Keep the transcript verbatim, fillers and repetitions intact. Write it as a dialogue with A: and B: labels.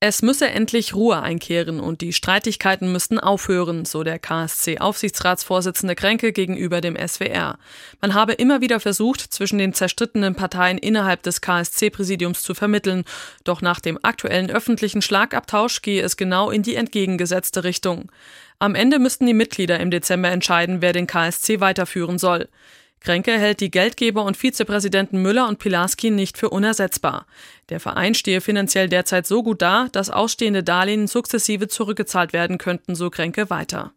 A: Es müsse endlich Ruhe einkehren und die Streitigkeiten müssten aufhören, so der K S C-Aufsichtsratsvorsitzende Kränke gegenüber dem S W R. Man habe immer wieder versucht, zwischen den zerstrittenen Parteien innerhalb des K S C-Präsidiums zu vermitteln. Doch nach dem aktuellen öffentlichen Schlagabtausch gehe es genau in die entgegengesetzte Richtung. Am Ende müssten die Mitglieder im Dezember entscheiden, wer den K S C weiterführen soll. Kränke hält die Geldgeber und Vizepräsidenten Müller und Pilarski nicht für unersetzbar. Der Verein stehe finanziell derzeit so gut da, dass ausstehende Darlehen sukzessive zurückgezahlt werden könnten, so Kränke weiter.